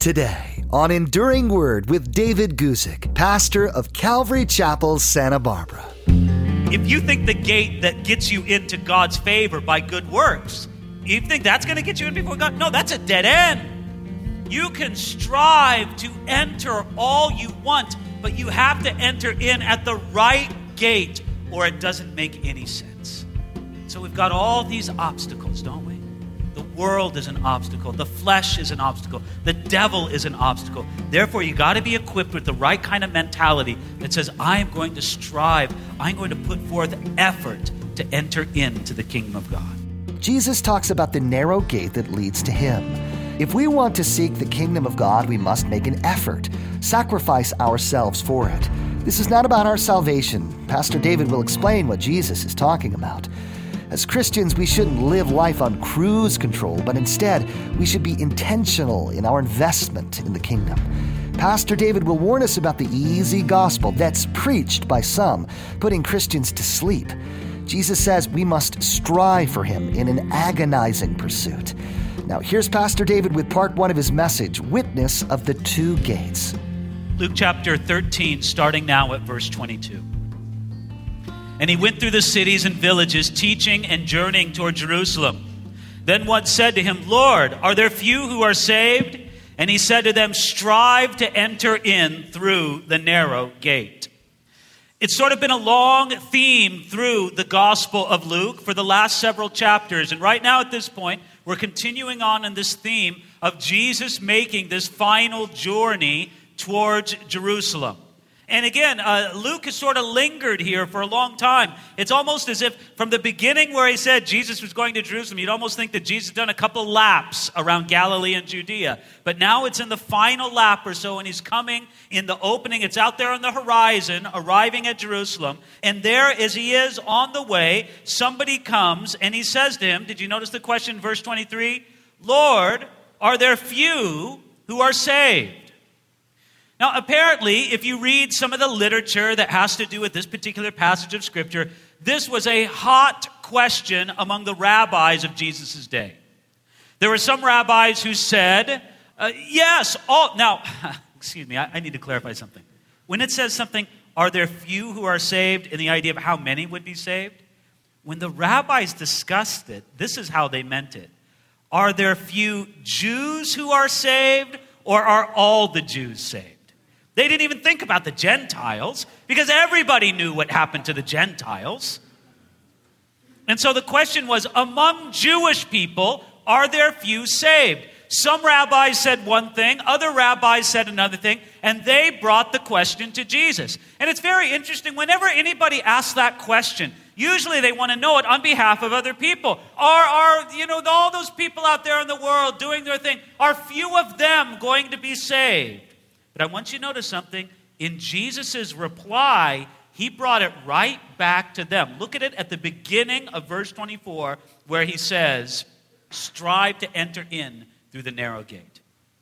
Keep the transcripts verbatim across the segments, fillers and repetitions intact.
Today on Enduring Word with David Guzik, pastor of Calvary Chapel, Santa Barbara. If you think the gate that gets you into God's favor by good works, you think that's going to get you in before God? No, that's a dead end. You can strive to enter all you want, but you have to enter in at the right gate or it doesn't make any sense. So we've got all these obstacles, don't we? The world is an obstacle. The flesh is an obstacle. The devil is an obstacle. Therefore, you got to be equipped with the right kind of mentality that says, I am going to strive. I'm going to put forth effort to enter into the kingdom of God. Jesus talks about the narrow gate that leads to him. If we want to seek the kingdom of God, we must make an effort, sacrifice ourselves for it. This is not about our salvation. Pastor David will explain what Jesus is talking about. As Christians, we shouldn't live life on cruise control, but instead, we should be intentional in our investment in the kingdom. Pastor David will warn us about the easy gospel that's preached by some, putting Christians to sleep. Jesus says we must strive for him in an agonizing pursuit. Now, here's Pastor David with part one of his message, Witness of the Two Gates. Luke chapter thirteen, starting now at verse twenty-two. And he went through the cities and villages, teaching and journeying toward Jerusalem. Then one said to him, Lord, are there few who are saved? And he said to them, strive to enter in through the narrow gate. It's sort of been a long theme through the Gospel of Luke for the last several chapters. And right now at this point, we're continuing on in this theme of Jesus making this final journey towards Jerusalem. And again, uh, Luke has sort of lingered here for a long time. It's almost as if from the beginning where he said Jesus was going to Jerusalem, you'd almost think that Jesus had done a couple laps around Galilee and Judea. But now it's in the final lap or so, and he's coming in the opening. It's out there on the horizon, arriving at Jerusalem. And there, as he is on the way, somebody comes and he says to him, did you notice the question in verse twenty-three? Lord, are there few who are saved? Now, apparently, if you read some of the literature that has to do with this particular passage of Scripture, this was a hot question among the rabbis of Jesus' day. There were some rabbis who said, uh, yes, all... Now, excuse me, I, I need to clarify something. When it says something, are there few who are saved, and the idea of how many would be saved? When the rabbis discussed it, this is how they meant it. Are there few Jews who are saved, or are all the Jews saved? They didn't even think about the Gentiles because everybody knew what happened to the Gentiles. And so the question was, among Jewish people, are there few saved? Some rabbis said one thing, other rabbis said another thing, and they brought the question to Jesus. And it's very interesting, whenever anybody asks that question, usually they want to know it on behalf of other people. Are, are, you know, all those people out there in the world doing their thing, are few of them going to be saved? But I want you to notice something. In Jesus' reply, he brought it right back to them. Look at it at the beginning of verse twenty-four, where he says, strive to enter in through the narrow gate.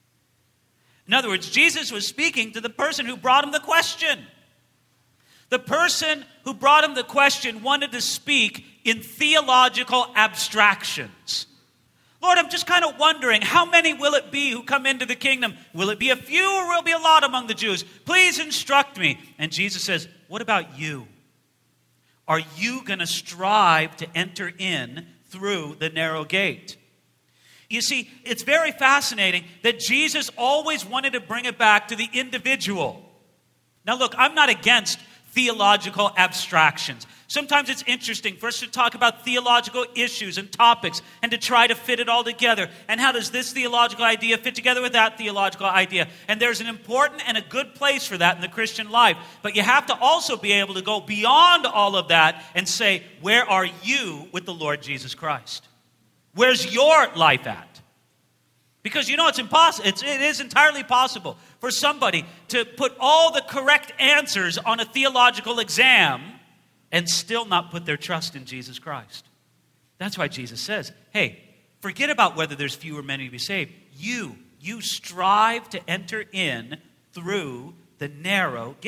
In other words, Jesus was speaking to the person who brought him the question. The person who brought him the question wanted to speak in theological abstractions. Lord, I'm just kind of wondering, how many will it be who come into the kingdom? Will it be a few or will it be a lot among the Jews? Please instruct me. And Jesus says, what about you? Are you going to strive to enter in through the narrow gate? You see, it's very fascinating that Jesus always wanted to bring it back to the individual. Now look, I'm not against theological abstractions. Sometimes it's interesting for us to talk about theological issues and topics and to try to fit it all together. And how does this theological idea fit together with that theological idea? And there's an important and a good place for that in the Christian life. But you have to also be able to go beyond all of that and say, where are you with the Lord Jesus Christ? Where's your life at? Because you know it's impossible. It's, it is entirely possible for somebody to put all the correct answers on a theological exam and still not put their trust in Jesus Christ. That's why Jesus says, hey, forget about whether there's few or many to be saved. You, you strive to enter in through the narrow gate.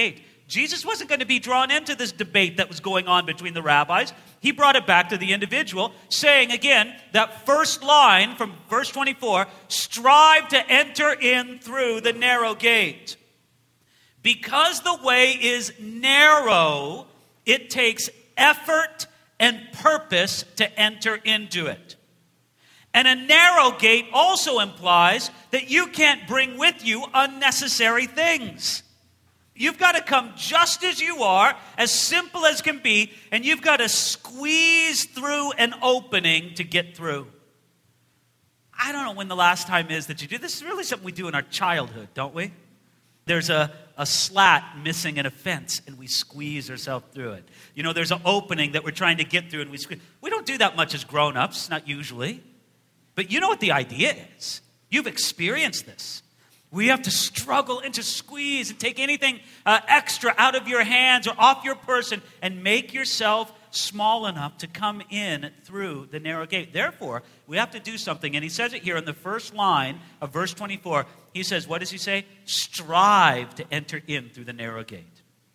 Jesus wasn't going to be drawn into this debate that was going on between the rabbis. He brought it back to the individual, saying again, that first line from verse twenty-four, strive to enter in through the narrow gate. Because the way is narrow, it takes effort and purpose to enter into it. And a narrow gate also implies that you can't bring with you unnecessary things. You've got to come just as you are, as simple as can be, and you've got to squeeze through an opening to get through. I don't know when the last time is that you do this. Is really something we do in our childhood, don't we? There's a, a slat missing in a fence, and we squeeze ourselves through it. You know, there's an opening that we're trying to get through, and we squeeze. We don't do that much as grown-ups, not usually. But you know what the idea is. You've experienced this. We have to struggle and to squeeze and take anything uh, extra out of your hands or off your person and make yourself small enough to come in through the narrow gate. Therefore, we have to do something. And he says it here in the first line of verse twenty-four. He says, what does he say? Strive to enter in through the narrow gate.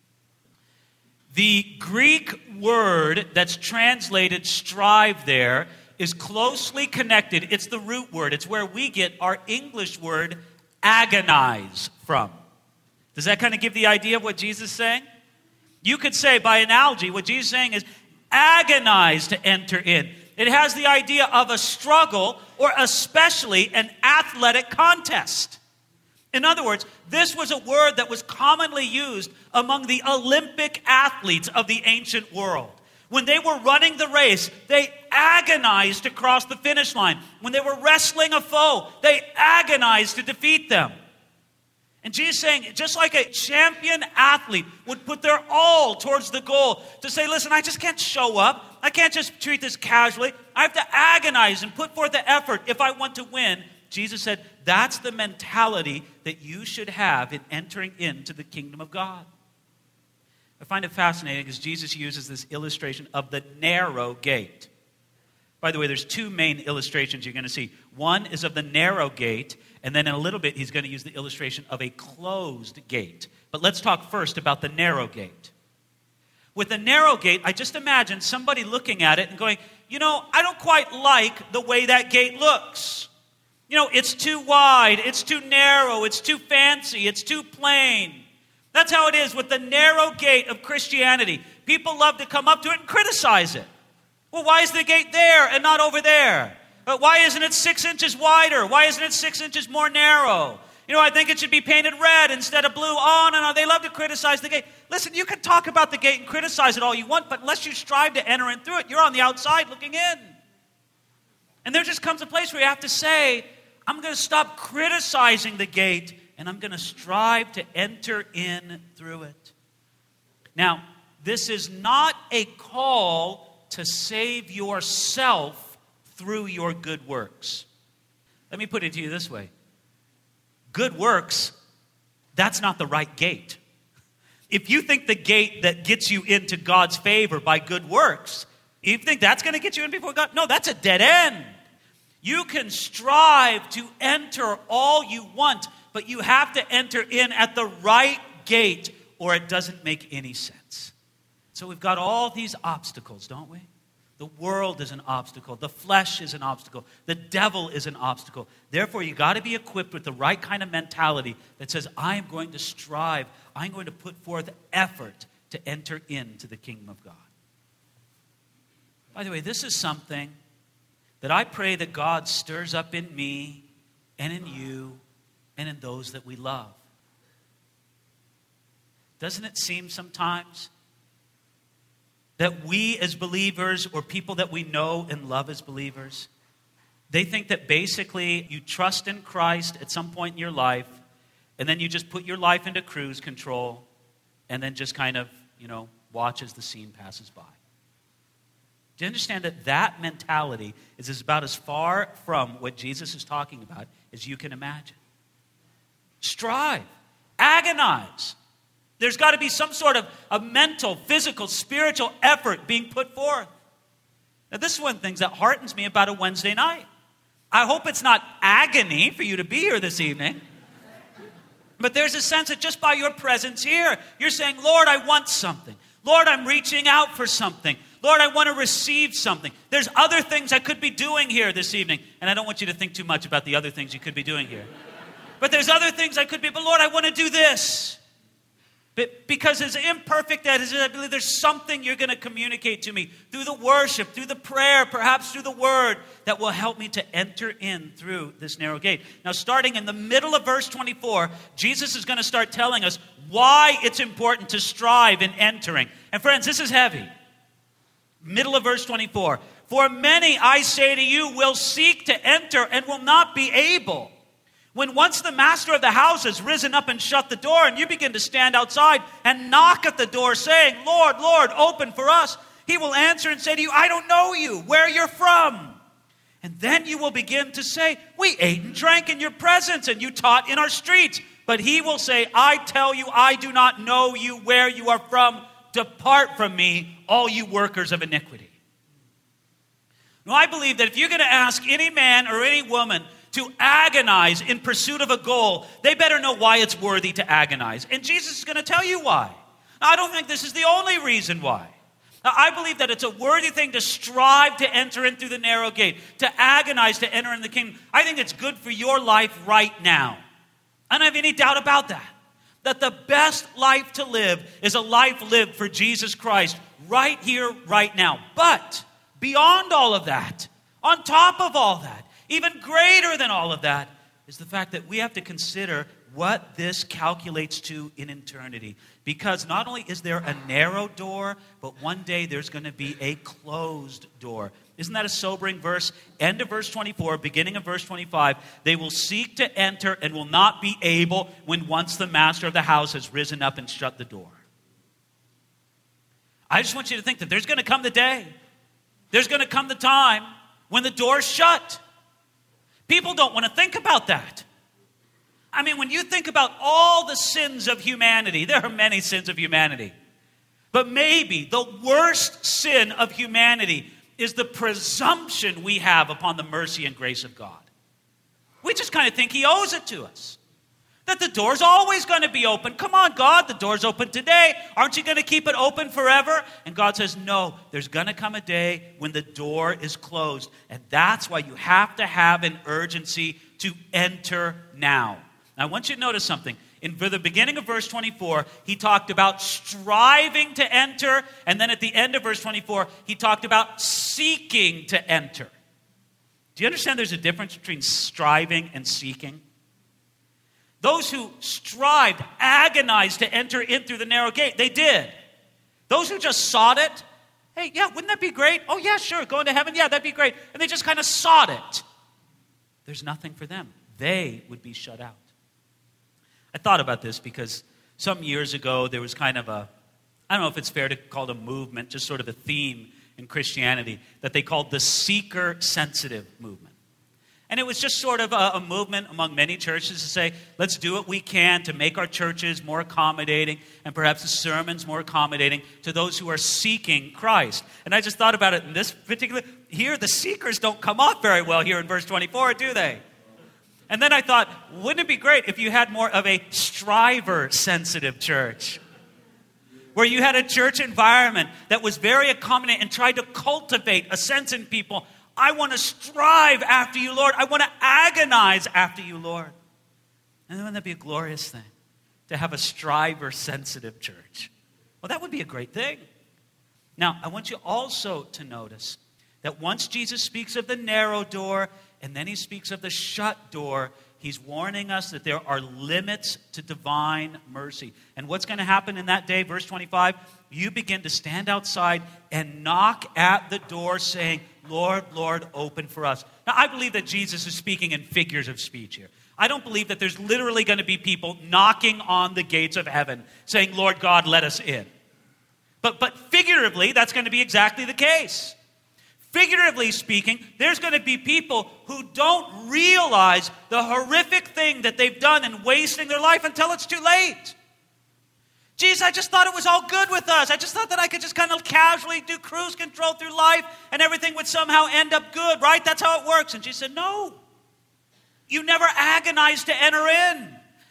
The Greek word that's translated strive there is closely connected. It's the root word. It's where we get our English word agonize from. Does that kind of give the idea of what Jesus is saying? You could say, by analogy, what Jesus is saying is agonize to enter in. It has the idea of a struggle or especially an athletic contest. In other words, this was a word that was commonly used among the Olympic athletes of the ancient world. When they were running the race, they agonized to cross the finish line. When they were wrestling a foe, they agonized to defeat them. And Jesus is saying, just like a champion athlete would put their all towards the goal to say, listen, I just can't show up. I can't just treat this casually. I have to agonize and put forth the effort if I want to win. Jesus said, that's the mentality that you should have in entering into the kingdom of God. I find it fascinating because Jesus uses this illustration of the narrow gate. By the way, there's two main illustrations you're going to see. One is of the narrow gate, and then in a little bit, he's going to use the illustration of a closed gate. But let's talk first about the narrow gate. With the narrow gate, I just imagine somebody looking at it and going, you know, I don't quite like the way that gate looks. You know, it's too wide, it's too narrow, it's too fancy, it's too plain. That's how it is with the narrow gate of Christianity. People love to come up to it and criticize it. Well, why is the gate there and not over there? But why isn't it six inches wider? Why isn't it six inches more narrow? You know, I think it should be painted red instead of blue. Oh, no, no, they love to criticize the gate. Listen, you can talk about the gate and criticize it all you want, but unless you strive to enter in through it, you're on the outside looking in. And there just comes a place where you have to say, I'm going to stop criticizing the gate and I'm going to strive to enter in through it. Now, this is not a call to save yourself through your good works. Let me put it to you this way. Good works, that's not the right gate. If you think the gate that gets you into God's favor by good works, you think that's going to get you in before God? No, that's a dead end. You can strive to enter all you want, but you have to enter in at the right gate or it doesn't make any sense. So we've got all these obstacles, don't we? The world is an obstacle. The flesh is an obstacle. The devil is an obstacle. Therefore, you got to be equipped with the right kind of mentality that says, I am going to strive. I'm going to put forth effort to enter into the kingdom of God. By the way, this is something that I pray that God stirs up in me and in you and in those that we love. Doesn't it seem sometimes that we as believers or people that we know and love as believers, they think that basically you trust in Christ at some point in your life and then you just put your life into cruise control and then just kind of, you know, watch as the scene passes by. Do you understand that that mentality is about as far from what Jesus is talking about as you can imagine? Strive. Agonize. There's got to be some sort of a mental, physical, spiritual effort being put forth. Now, this is one of the things that heartens me about a Wednesday night. I hope it's not agony for you to be here this evening. But there's a sense that just by your presence here, you're saying, Lord, I want something. Lord, I'm reaching out for something. Lord, I want to receive something. There's other things I could be doing here this evening. And I don't want you to think too much about the other things you could be doing here. But there's other things I could be, but Lord, I want to do this. But because as imperfect as it is, I believe there's something you're going to communicate to me through the worship, through the prayer, perhaps through the word that will help me to enter in through this narrow gate. Now, starting in the middle of verse twenty-four, Jesus is going to start telling us why it's important to strive in entering. And friends, this is heavy. Middle of verse twenty-four. For many, I say to you, will seek to enter and will not be able. When once the master of the house has risen up and shut the door, and you begin to stand outside and knock at the door, saying, Lord, Lord, open for us, he will answer and say to you, I don't know you, where you're from. And then you will begin to say, we ate and drank in your presence, and you taught in our streets. But he will say, I tell you, I do not know you, where you are from. Depart from me, all you workers of iniquity. Now, I believe that if you're going to ask any man or any woman to agonize in pursuit of a goal, they better know why it's worthy to agonize. And Jesus is going to tell you why. Now, I don't think this is the only reason why. Now, I believe that it's a worthy thing to strive to enter in through the narrow gate, to agonize to enter in the kingdom. I think it's good for your life right now. I don't have any doubt about that. That the best life to live is a life lived for Jesus Christ right here, right now. But beyond all of that, on top of all that, even greater than all of that, is the fact that we have to consider what this calculates to in eternity. Because not only is there a narrow door, but one day there's going to be a closed door. Isn't that a sobering verse? End of verse twenty-four, beginning of verse twenty-five. They will seek to enter and will not be able when once the master of the house has risen up and shut the door. I just want you to think that there's going to come the day, there's going to come the time when the door's shut. People don't want to think about that. I mean, when you think about all the sins of humanity, there are many sins of humanity. But maybe the worst sin of humanity is the presumption we have upon the mercy and grace of God. We just kind of think he owes it to us. That the door's always going to be open. Come on, God, the door's open today. Aren't you going to keep it open forever? And God says, no, there's going to come a day when the door is closed. And that's why you have to have an urgency to enter now. Now, I want you to notice something. In the beginning of verse twenty-four, he talked about striving to enter. And then at the end of verse twenty-four, he talked about seeking to enter. Do you understand there's a difference between striving and seeking? Those who strived, agonized to enter in through the narrow gate, they did. Those who just sought it, hey, yeah, wouldn't that be great? Oh, yeah, sure, going to heaven, yeah, that'd be great. And they just kind of sought it. There's nothing for them. They would be shut out. I thought about this because some years ago there was kind of a, I don't know if it's fair to call it a movement, just sort of a theme in Christianity that they called the seeker-sensitive movement. And it was just sort of a, a movement among many churches to say, let's do what we can to make our churches more accommodating and perhaps the sermons more accommodating to those who are seeking Christ. And I just thought about it in this particular, here the seekers don't come off very well here in verse twenty-four, do they? And then I thought, wouldn't it be great if you had more of a striver-sensitive church? Where you had a church environment that was very accommodating and tried to cultivate a sense in people, I want to strive after you, Lord. I want to agonize after you, Lord. And wouldn't that be a glorious thing? To have a striver-sensitive church. Well, that would be a great thing. Now, I want you also to notice that once Jesus speaks of the narrow door, and then he speaks of the shut door, he's warning us that there are limits to divine mercy. And what's going to happen in that day, verse twenty-five, you begin to stand outside and knock at the door saying, Lord, Lord, open for us. Now, I believe that Jesus is speaking in figures of speech here. I don't believe that there's literally going to be people knocking on the gates of heaven saying, Lord God, let us in. But, but figuratively, that's going to be exactly the case. Figuratively speaking, there's going to be people who don't realize the horrific thing that they've done in wasting their life until it's too late. Geez, I just thought it was all good with us. I just thought that I could just kind of casually do cruise control through life and everything would somehow end up good, right? That's how it works. And Jesus said, no. You never agonized to enter in. Now you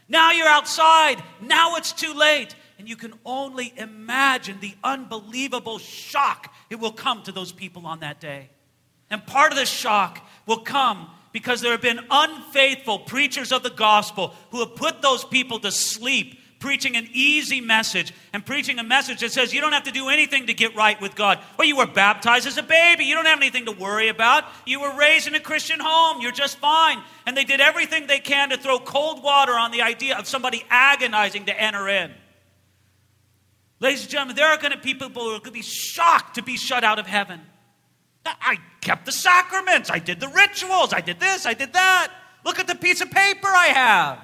you're outside. Now it's too late. And you can only imagine the unbelievable shock it will come to those people on that day. And part of the shock will come because there have been unfaithful preachers of the gospel who have put those people to sleep, preaching an easy message and preaching a message that says you don't have to do anything to get right with God. Well, you were baptized as a baby. You don't have anything to worry about. You were raised in a Christian home. You're just fine. And they did everything they can to throw cold water on the idea of somebody agonizing to enter in. Ladies and gentlemen, there are going to be people who are going to be shocked to be shut out of heaven. I kept the sacraments. I did the rituals. I did this. I did that. Look at the piece of paper I have.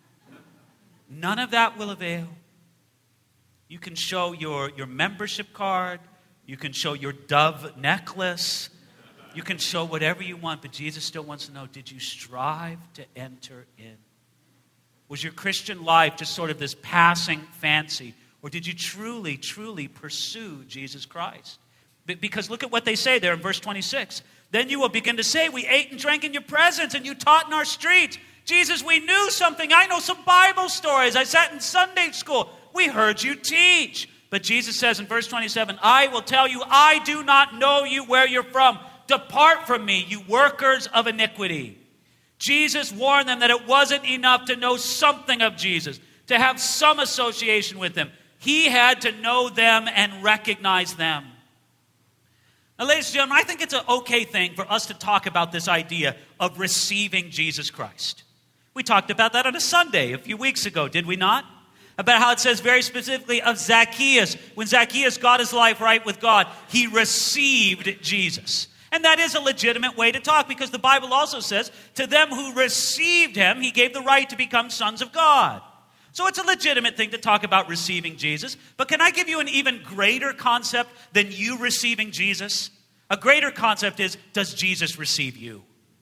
None of that will avail. You can show your, your membership card. You can show your dove necklace. You can show whatever you want, but Jesus still wants to know, did you strive to enter in? Was your Christian life just sort of this passing fancy? Or did you truly, truly pursue Jesus Christ? Because look at what they say there in verse twenty-six. Then you will begin to say, we ate and drank in your presence and you taught in our streets. Jesus, we knew something. I know some Bible stories. I sat in Sunday school. We heard you teach. But Jesus says in verse twenty-seven, I will tell you, I do not know you where you're from. Depart from me, you workers of iniquity. Jesus warned them that it wasn't enough to know something of Jesus, to have some association with him. He had to know them and recognize them. Now, ladies and gentlemen, I think it's an okay thing for us to talk about this idea of receiving Jesus Christ. We talked about that on a Sunday a few weeks ago, did we not? About how it says very specifically of Zacchaeus. When Zacchaeus got his life right with God, he received Jesus. And that is a legitimate way to talk because the Bible also says, to them who received him, he gave the right to become sons of God. So it's a legitimate thing to talk about receiving Jesus. But can I give you an even greater concept than you receiving Jesus? A greater concept is, does Jesus receive you?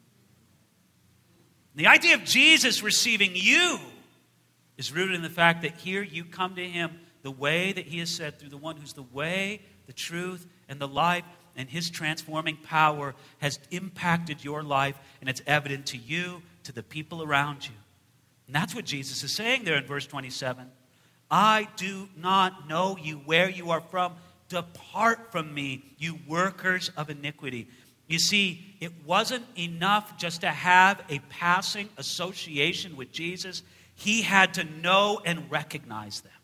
The idea of Jesus receiving you is rooted in the fact that here you come to him the way that he has said, through the one who's the way, the truth, and the life, and his transforming power has impacted your life, and it's evident to you, to the people around you. And that's what Jesus is saying there in verse twenty-seven. I do not know you where you are from. Depart from me, you workers of iniquity. You see, it wasn't enough just to have a passing association with Jesus. He had to know and recognize them.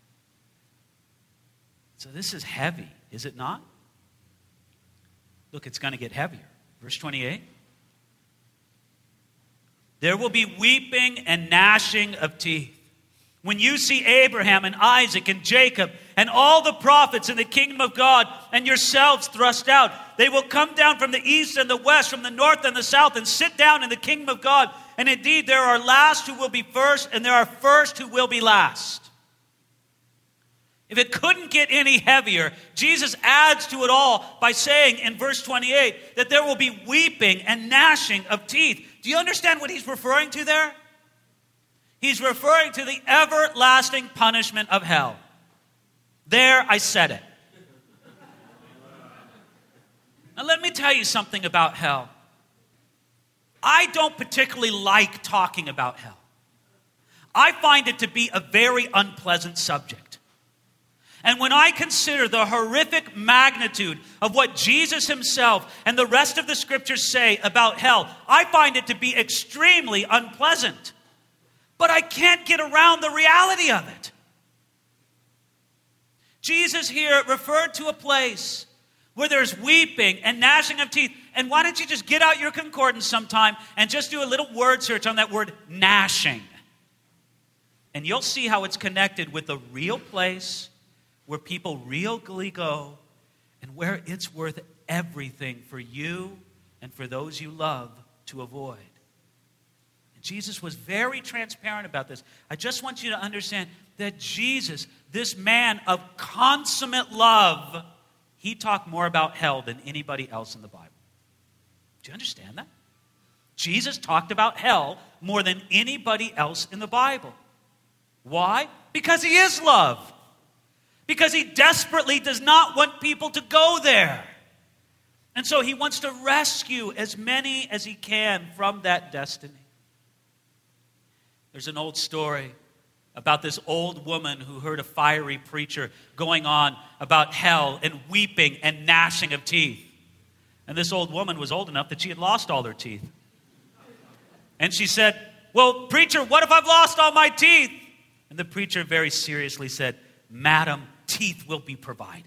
So this is heavy, is it not? Look, it's going to get heavier. Verse twenty-eight. There will be weeping and gnashing of teeth when you see Abraham and Isaac and Jacob and all the prophets in the kingdom of God and yourselves thrust out. They will come down from the east and the west, from the north and the south, and sit down in the kingdom of God. And indeed, there are last who will be first, and there are first who will be last. If it couldn't get any heavier, Jesus adds to it all by saying in verse twenty-eight that there will be weeping and gnashing of teeth. Do you understand what he's referring to there? He's referring to the everlasting punishment of hell. There, I said it. Now, let me tell you something about hell. I don't particularly like talking about hell. I find it to be a very unpleasant subject. And when I consider the horrific magnitude of what Jesus himself and the rest of the scriptures say about hell, I find it to be extremely unpleasant. But I can't get around the reality of it. Jesus here referred to a place where there's weeping and gnashing of teeth. And why don't you just get out your concordance sometime and just do a little word search on that word gnashing. And you'll see how it's connected with a real place where people really go and where it's worth everything for you and for those you love to avoid. And Jesus was very transparent about this. I just want you to understand that Jesus, this man of consummate love, he talked more about hell than anybody else in the Bible. Do you understand that? Jesus talked about hell more than anybody else in the Bible. Why? Because he is love. Because he desperately does not want people to go there. And so he wants to rescue as many as he can from that destiny. There's an old story about this old woman who heard a fiery preacher going on about hell and weeping and gnashing of teeth. And this old woman was old enough that she had lost all her teeth. And she said, well, preacher, what if I've lost all my teeth? And the preacher very seriously said, madam, teeth will be provided.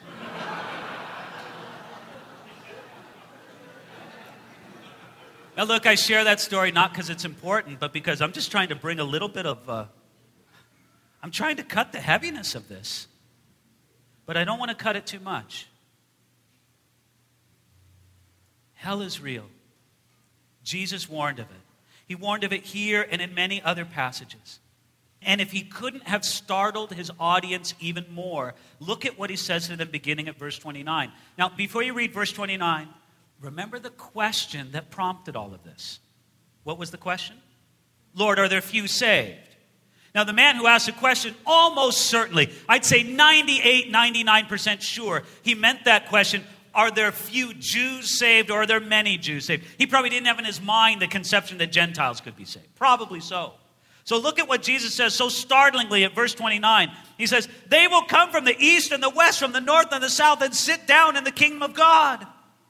Now look, I share that story not because it's important, but because I'm just trying to bring a little bit of, uh, I'm trying to cut the heaviness of this. But I don't want to cut it too much. Hell is real. Jesus warned of it. He warned of it here and in many other passages. And if he couldn't have startled his audience even more, look at what he says to them beginning at verse twenty-nine. Now, before you read verse twenty-nine, remember the question that prompted all of this. What was the question? Lord, are there few saved? Now, the man who asked the question, almost certainly, I'd say ninety-eight, ninety-nine percent sure, he meant that question, are there few Jews saved or are there many Jews saved? He probably didn't have in his mind the conception that Gentiles could be saved. Probably so. So look at what Jesus says so startlingly at verse twenty-nine. He says, they will come from the east and the west, from the north and the south, and sit down in the kingdom of God.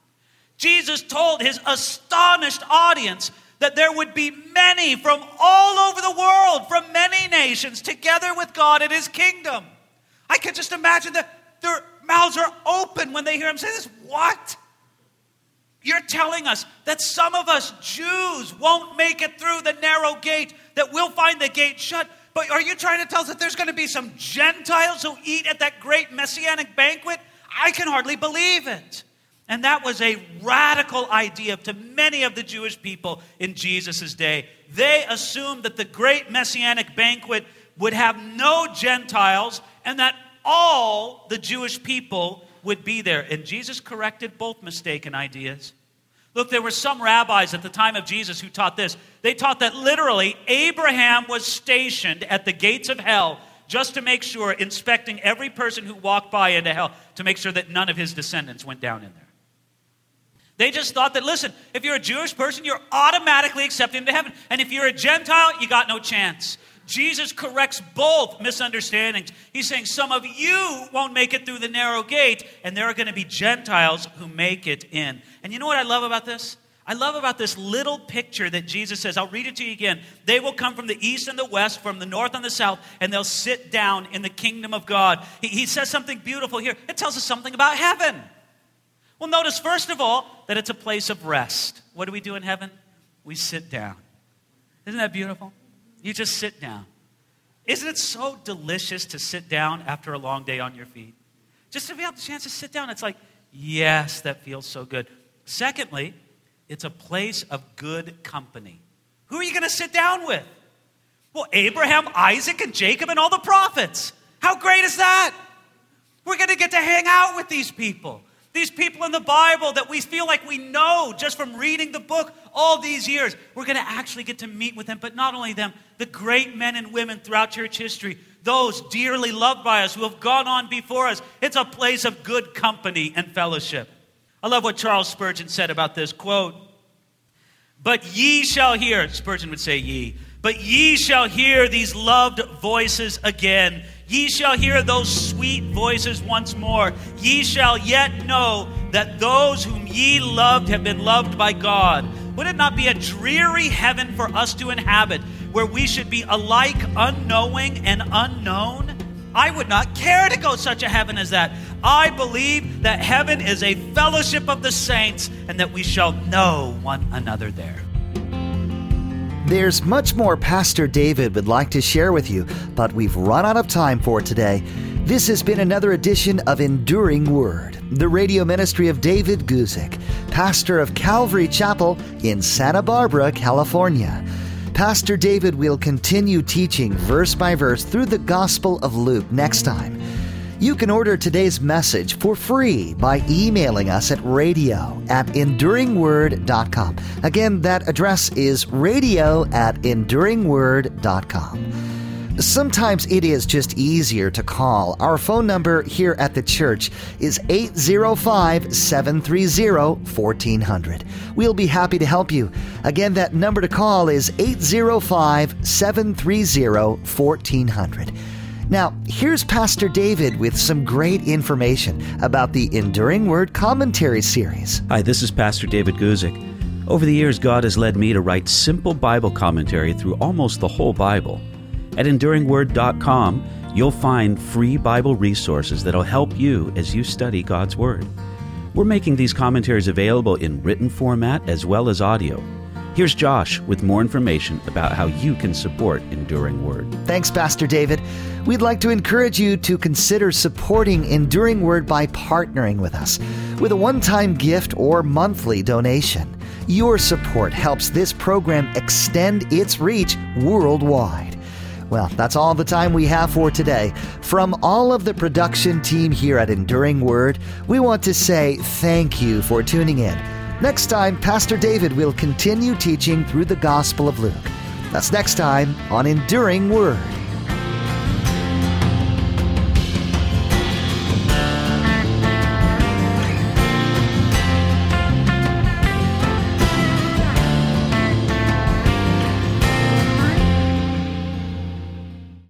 Jesus told his astonished audience that there would be many from all over the world, from many nations, together with God in his kingdom. I can just imagine that their mouths are open when they hear him say this. What? You're telling us that some of us Jews won't make it through the narrow gate, that we'll find the gate shut. But are you trying to tell us that there's going to be some Gentiles who eat at that great messianic banquet? I can hardly believe it. And that was a radical idea to many of the Jewish people in Jesus' day. They assumed that the great messianic banquet would have no Gentiles and that all the Jewish people would be there. And Jesus corrected both mistaken ideas. Look, there were some rabbis at the time of Jesus who taught this. They taught that literally Abraham was stationed at the gates of hell just to make sure, inspecting every person who walked by into hell, to make sure that none of his descendants went down in there. They just thought that, listen, if you're a Jewish person, you're automatically accepted into heaven. And if you're a Gentile, you got no chance. Jesus corrects both misunderstandings. He's saying some of you won't make it through the narrow gate, and there are going to be Gentiles who make it in. And you know what I love about this? I love about this little picture that Jesus says. I'll read it to you again. They will come from the east and the west, from the north and the south, and they'll sit down in the kingdom of God. He, he says something beautiful here. It tells us something about heaven. Well, notice, first of all, that it's a place of rest. What do we do in heaven? We sit down. Isn't that beautiful? You just sit down. Isn't it so delicious to sit down after a long day on your feet? Just to have the chance to sit down, it's like, yes, that feels so good. Secondly, it's a place of good company. Who are you going to sit down with? Well, Abraham, Isaac, and Jacob, and all the prophets. How great is that? We're going to get to hang out with these people. These people in the Bible that we feel like we know just from reading the book all these years. We're going to actually get to meet with them. But not only them, the great men and women throughout church history, those dearly loved by us who have gone on before us. It's a place of good company and fellowship. I love what Charles Spurgeon said about this. Quote, but ye shall hear, Spurgeon would say ye, but ye shall hear these loved voices again. Ye shall hear those sweet voices once more. Ye shall yet know that those whom ye loved have been loved by God. Would it not be a dreary heaven for us to inhabit, where we should be alike unknowing and unknown? I would not care to go such a heaven as that. I believe that heaven is a fellowship of the saints, and that we shall know one another there. There's much more Pastor David would like to share with you, but we've run out of time for today. This has been another edition of Enduring Word, the radio ministry of David Guzik, pastor of Calvary Chapel in Santa Barbara, California. Pastor David will continue teaching verse by verse through the Gospel of Luke next time. You can order today's message for free by emailing us at radio at enduring word dot com. Again, that address is radio at enduring word dot com. Sometimes it is just easier to call. Our phone number here at the church is eight zero five, seven three zero, one four zero zero. We'll be happy to help you. Again, that number to call is eight zero five, seven three zero, one four zero zero. Now, here's Pastor David with some great information about the Enduring Word Commentary series. Hi, this is Pastor David Guzik. Over the years, God has led me to write simple Bible commentary through almost the whole Bible. At enduring word dot com, you'll find free Bible resources that'll help you as you study God's Word. We're making these commentaries available in written format as well as audio. Here's Josh with more information about how you can support Enduring Word. Thanks, Pastor David. We'd like to encourage you to consider supporting Enduring Word by partnering with us with a one-time gift or monthly donation. Your support helps this program extend its reach worldwide. Well, that's all the time we have for today. From all of the production team here at Enduring Word, we want to say thank you for tuning in. Next time, Pastor David will continue teaching through the Gospel of Luke. That's next time on Enduring Word.